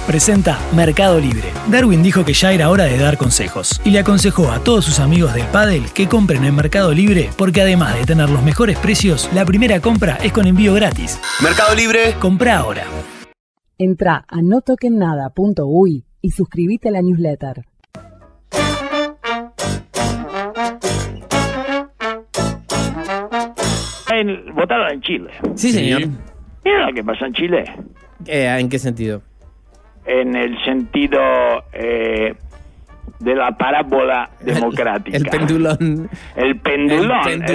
presenta Mercado Libre. Darwin dijo que ya era hora de dar consejos y le aconsejó a todos sus amigos del pádel que compren en Mercado Libre porque además de tener los mejores precios, la primera compra es con envío gratis. Mercado Libre. Comprá ahora. Entrá a notokennada.uy y suscríbete a la newsletter. Votaron en Chile. Sí, señor. ¿Vieron lo que pasó en Chile? ¿En qué sentido? En el sentido de la parábola democrática. El pendulón. El pendulón. El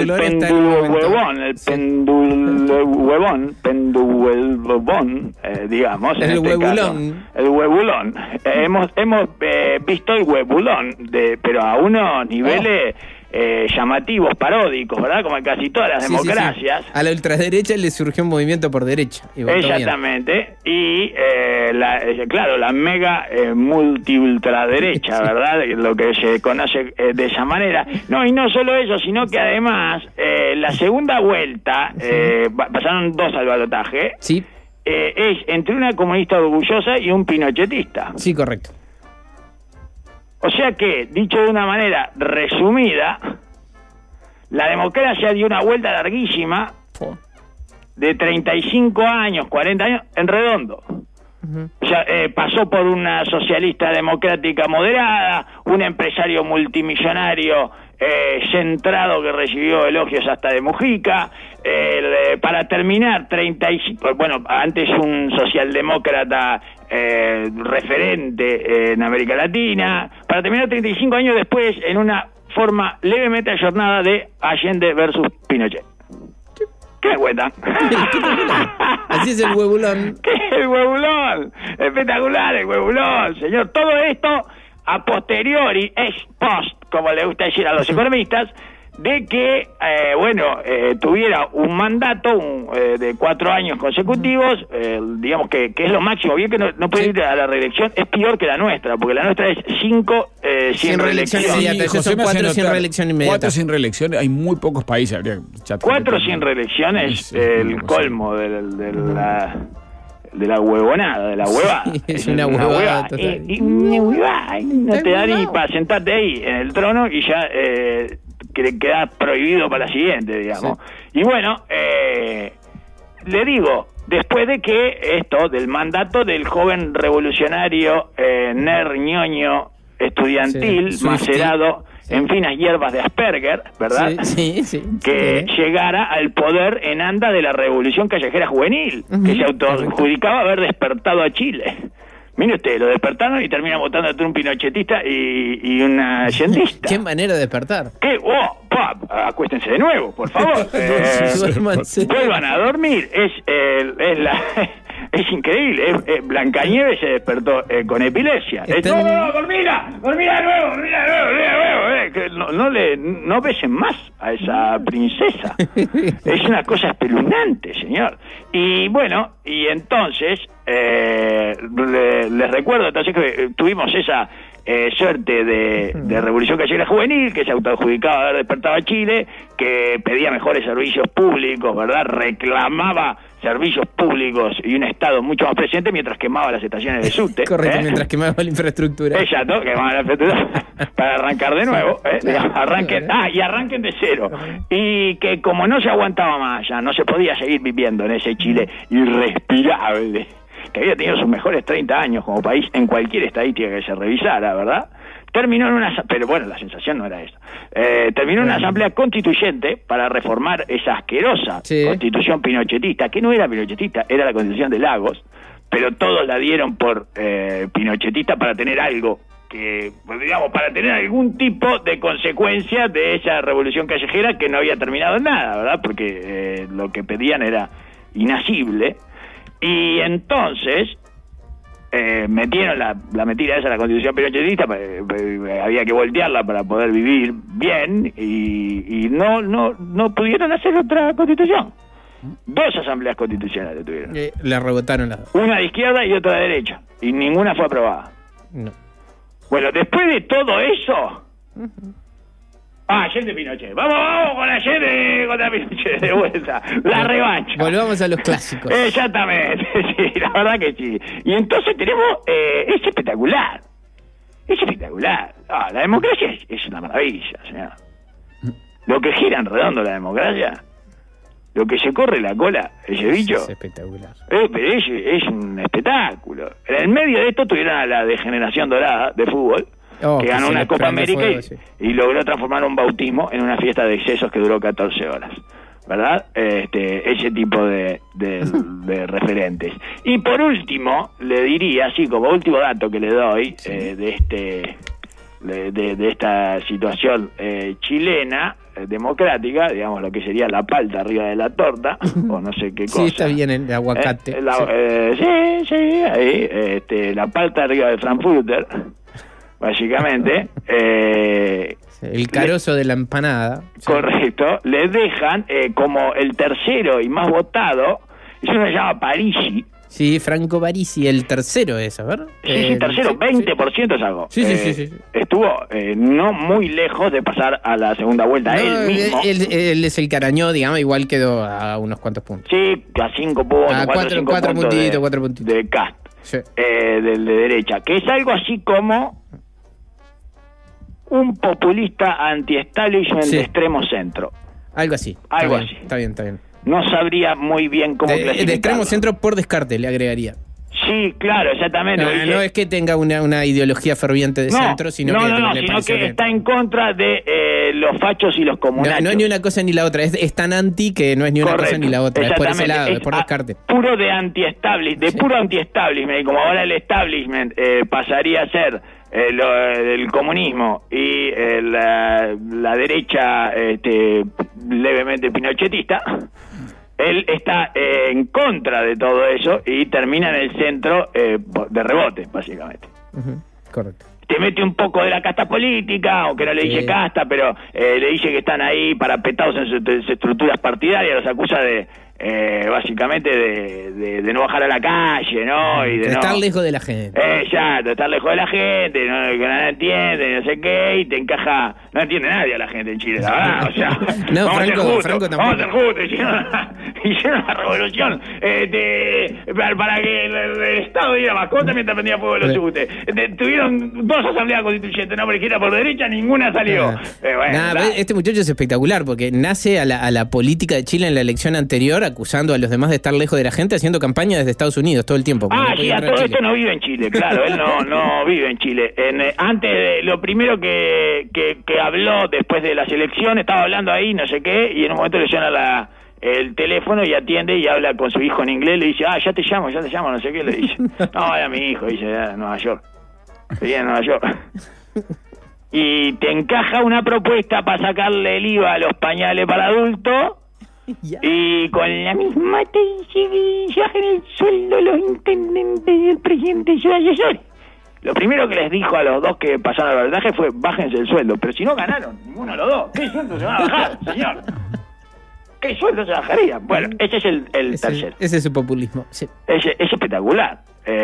penduhuevón, digamos. El huevulón. El huevulón. Hemos visto el huevulón, pero a unos niveles llamativos, paródicos, ¿verdad? Como en casi todas las democracias. Sí. A la ultraderecha le surgió un movimiento por derecha. Exactamente. Y la mega multi-ultraderecha, ¿verdad? Lo que se conoce de esa manera. No, y no solo eso, sino que además la segunda vuelta, pasaron dos al balotaje, sí. Es entre una comunista orgullosa y un pinochetista. Sí, correcto. O sea que, dicho de una manera resumida, la democracia dio una vuelta larguísima de 35 años, 40 años, en redondo. O sea, pasó por una socialista democrática moderada, un empresario multimillonario centrado que recibió elogios hasta de Mujica, para terminar 35, bueno, antes un socialdemócrata referente en América Latina, para terminar 35 años después en una forma levemente ayornada de Allende versus Pinochet. ¡Qué cuenta! Así es el huevulón. ¿Qué es el huevulón? Espectacular el huevulón, señor. Todo esto a posteriori, ex post, como le gusta decir a los economistas, de que, tuviera un mandato de 4 años consecutivos, digamos que es lo máximo. Bien que no puede ir a la reelección, es peor que la nuestra, porque la nuestra es 5 sin reelección inmediata. Ellos son 4 sin reelección inmediata. 4 sin reelección, hay muy pocos países. 4 sin reelección es el colmo de la huevonada, de la huevada. Sí, es una huevada. No te da ni para sentarte ahí en el trono y ya queda prohibido para la siguiente, digamos. Sí. Y bueno, le digo, después de que esto, del mandato del joven revolucionario ñoño estudiantil, macerado en finas hierbas de Asperger, ¿verdad? Sí. Que llegara al poder en anda de la revolución callejera juvenil, que se autoadjudicaba haber despertado a Chile. Mire usted, lo despertaron y termina votando a un pinochetista y una allendista. ¿Qué manera de despertar? ¿Qué? Acuéstense de nuevo, por favor. Vuelvan a dormir. Es increíble. Blancanieves se despertó con epilepsia. Dormila de nuevo. No besen más a esa princesa. Es una cosa espeluznante, señor. Y bueno, y entonces les recuerdo entonces que tuvimos esa suerte de revolución callejera juvenil, que se autoadjudicaba haber despertado a Chile, que pedía mejores servicios públicos, ¿verdad? Reclamaba servicios públicos y un Estado mucho más presente mientras quemaba las estaciones de subte. Correcto, mientras quemaba la infraestructura. Exacto, quemaba la infraestructura para arrancar de nuevo. Arranquen de cero. Y que como no se aguantaba más ya, no se podía seguir viviendo en ese Chile irrespirable, que había tenido sus mejores 30 años como país en cualquier estadística que se revisara, ¿verdad? Terminó en pero bueno, la sensación no era eso. Terminó en una asamblea constituyente para reformar esa asquerosa constitución pinochetista, que no era pinochetista, era la constitución de Lagos, pero todos la dieron por pinochetista para tener algo para tener algún tipo de consecuencia de esa revolución callejera que no había terminado en nada, ¿verdad? Porque lo que pedían era inasible. Y entonces metieron la mentira esa, la constitución pinochetista, había que voltearla para poder vivir bien y no pudieron hacer otra constitución. 2 asambleas constitucionales tuvieron. La rebotaron las 2. Una de izquierda y otra de derecha. Y ninguna fue aprobada. No. Bueno, después de todo eso, Allende Pinochet. Vamos con Allende contra Pinochet de vuelta. La revancha. Volvamos a los clásicos. Exactamente, sí, la verdad que sí. Y entonces tenemos, es espectacular. Es espectacular. La democracia es una maravilla, señor. Lo que gira en redondo la democracia, lo que se corre la cola, ese bicho. Es espectacular. Pero es un espectáculo. En el medio de esto tuvieron a la degeneración dorada de fútbol, que ganó una Copa América y logró transformar un bautismo en una fiesta de excesos que duró 14 horas. ¿Verdad? Ese tipo de referentes. Y por último, le diría, así como último dato que le doy de esta situación chilena, democrática, digamos lo que sería la palta arriba de la torta, o no sé qué cosa. Sí, está bien el aguacate. Sí, ahí, la palta arriba del Frankfurter, básicamente. El carozo de la empanada. Correcto. Le dejan como el tercero y más votado, eso se llama Parisi. Sí, Franco Parisi, el tercero es, a ver. Sí, tercero, 20% sacó. Sí. Estuvo no muy lejos de pasar a la segunda vuelta él mismo. Él es el que arañó, digamos, igual quedó a unos cuantos puntos. Sí, a 5 puntos, a 4 puntitos. De Cast, sí. Del de derecha, que es algo así como un populista anti-establishment de extremo centro. Algo así. Está bien. No sabría muy bien cómo clasificarlo. De extremo centro por descarte, le agregaría. Sí, claro, exactamente. No es que tenga una ideología ferviente de centro, sino que está en contra de los fachos y los comunarios. No es ni una cosa ni la otra, es tan anti que no es ni una cosa ni la otra, es por ese lado, es por descarte. Puro de anti-establishment, puro anti-establishment, y como ahora el establishment pasaría a ser el comunismo y la derecha levemente pinochetista, él está en contra de todo eso y termina en el centro de rebote, básicamente. Correcto. Te mete un poco de la casta política, aunque no le dice casta, pero le dice que están ahí parapetados en sus estructuras partidarias, los acusa de básicamente de no bajar a la calle, ¿no? Y de estar lejos de la gente. Exacto, estar lejos de la gente, que nadie entiende, no sé qué, y te encaja, no entiende nadie a la gente en Chile, la verdad, o sea, no, Franco tampoco. Vamos a ser justos, hicieron una revolución para que el Estado diera mascota mientras prendía fuego los subtes. Tuvieron 2 asambleas constituyentes, no por izquierda, por derecha, ninguna salió. Este muchacho es espectacular porque nace a la política de Chile en la elección anterior, acusando a los demás de estar lejos de la gente, haciendo campaña desde Estados Unidos todo el tiempo. Sí, a todo esto no vive en Chile, claro, él no vive en Chile. Antes, lo primero que habló después de las elecciones, estaba hablando ahí, no sé qué, y en un momento le suena el teléfono y atiende y habla con su hijo en inglés, le dice, ya te llamo, no sé qué, le dice. No, era mi hijo, dice, de Nueva York. Seguía en Nueva York. Y te encaja una propuesta para sacarle el IVA a los pañales para adultos. Y con la misma te dice que bajen el sueldo los intendentes y el presidente y sus asesores. Lo primero que les dijo a los dos que pasaron al balotaje fue bájense el sueldo, pero si no ganaron ninguno de los dos, ¿qué sueldo se va a bajar, señor? ¿Qué sueldo se bajaría? Bueno, ese es el tercero. Ese es su populismo, sí. Es espectacular.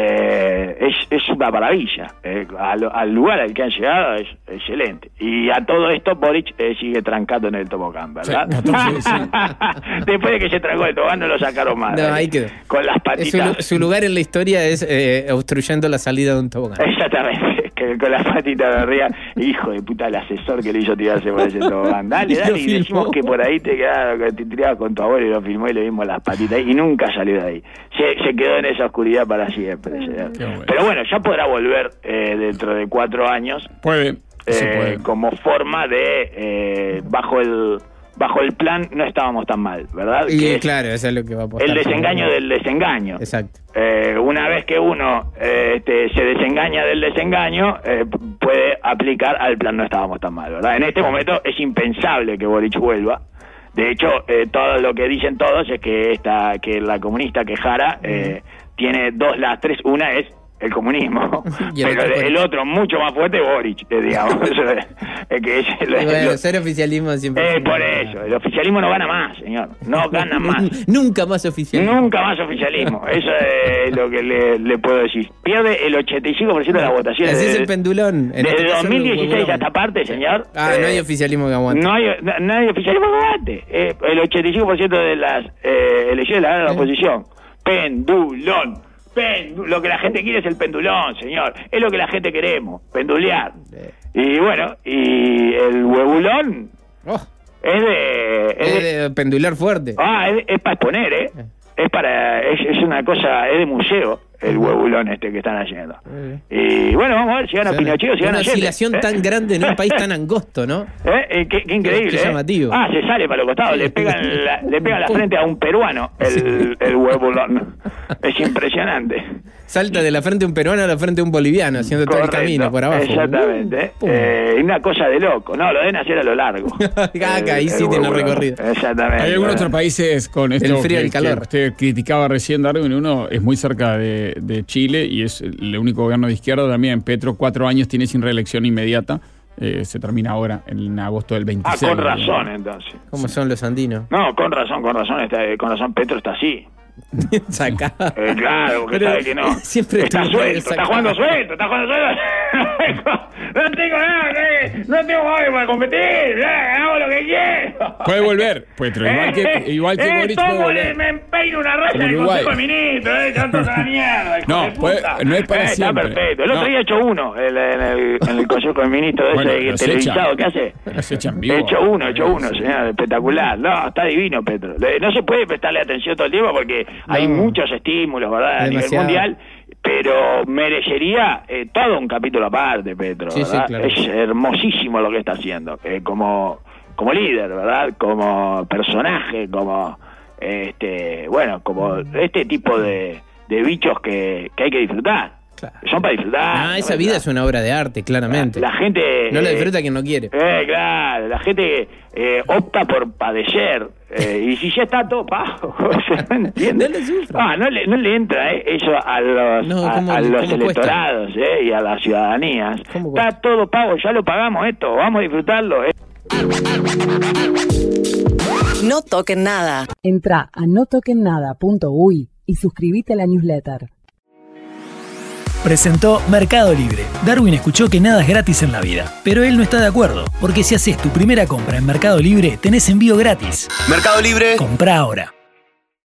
Es una maravilla. Al lugar al que han llegado es excelente. Y a todo esto Boric sigue trancado en el tobogán, ¿verdad? Sí. Después de que se trancó el tobogán no lo sacaron más. No, ahí quedó. Con las patitas. Su lugar en la historia es obstruyendo la salida de un tobogán. Exactamente. Con las patitas de arriba. Hijo de puta, el asesor que le hizo tirarse por ese tobogán. Dale, y decimos que por ahí te tirabas con tu abuelo y lo filmó y le vimos las patitas y nunca salió de ahí. Se quedó en esa oscuridad para siempre. Bueno. Pero bueno, ya podrá volver dentro de 4 años. Puede. Como forma de bajo el plan no estábamos tan mal, ¿verdad? Y claro, eso es lo que va a aportar. El desengaño del desengaño. Exacto. Una vez que uno se desengaña del desengaño, puede aplicar al plan no estábamos tan mal, ¿verdad? En este momento es impensable que Boric vuelva. De hecho, todo lo que dicen todos es que la comunista, que Jara, tiene 2 lastres. Una es el comunismo, Y el pero otro el otro mucho más fuerte, Boric, digamos. Ser oficialismo siempre. Por eso, el oficialismo no gana más, señor. No gana más. Nunca más oficialismo. Nunca más oficialismo. Eso es lo que le puedo decir. Pierde el 85% de las votaciones. Así es el pendulón. Desde 2016 hasta parte, señor. No hay oficialismo que aguante. No hay oficialismo que aguante. El 85% de las elecciones la gana la oposición. Pendulón. Lo que la gente quiere es el pendulón, señor. Es lo que la gente queremos, pendulear. Y bueno, y el huevulón es de pendular fuerte. Es para exponer, es una cosa, es de museo el huevulón que están haciendo. Y bueno, vamos a ver si gana Pinochet o si gana una oscilación tan grande en un país tan angosto, ¿no? Qué increíble. Qué llamativo. Se sale para los costados, le pegan la frente a un peruano el huevulón. Es impresionante. Salta de la frente de un peruano a la frente de un boliviano, haciendo todo el camino por abajo. Exactamente. Una cosa de loco. No, lo deben hacer a lo largo. Ahí sí tiene recorrido. Exactamente. Hay algunos otros países con esto. El frío y el calor. Que usted criticaba recién, Darwin. Uno es muy cerca de Chile y es el único gobierno de izquierda también. Petro, 4 años tiene sin reelección inmediata. Se termina ahora, en agosto del 26. Con razón, entonces. ¿Cómo son los andinos? No, con razón. Con razón, Petro está así. Saca. Claro, porque pero sabe que no. Siempre está suelto, está jugando suelto. No tengo nada, no tengo nada para competir. Hago lo que quiero. Puede volver, Petro. Igual que Boric puede volver. Me empeino una raya en el Consejo de Ministros. Tanto la mierda. No es para siempre. Está perfecto. El otro día hecho uno en el Consejo de Ministros, bueno, ese televisado que hace. Se echan vivo. Hecho uno, señor. Espectacular. No, está divino, Petro. No se puede prestarle atención todo el tiempo porque hay muchos estímulos, ¿verdad? Demasiado. A nivel mundial, pero merecería todo un capítulo aparte, Petro. Sí, ¿verdad? claro. Es hermosísimo lo que está haciendo, como líder, ¿verdad? Como personaje, como como este tipo de bichos que hay que disfrutar. Claro. Son para disfrutar. Esa vida es una obra de arte, claramente. La gente no la disfruta quien no quiere. Claro, la gente opta por padecer. Y si ya está todo pago, ¿no entiende? No le sufra. No le entra eso a los electorados y a las ciudadanías. Está todo pago, ya lo pagamos esto, vamos a disfrutarlo. No toquen nada. Entra a notokennada.uy y suscríbete a la newsletter. Presentó Mercado Libre. Darwin escuchó que nada es gratis en la vida, pero él no está de acuerdo, porque si haces tu primera compra en Mercado Libre, tenés envío gratis. Mercado Libre. Comprá ahora.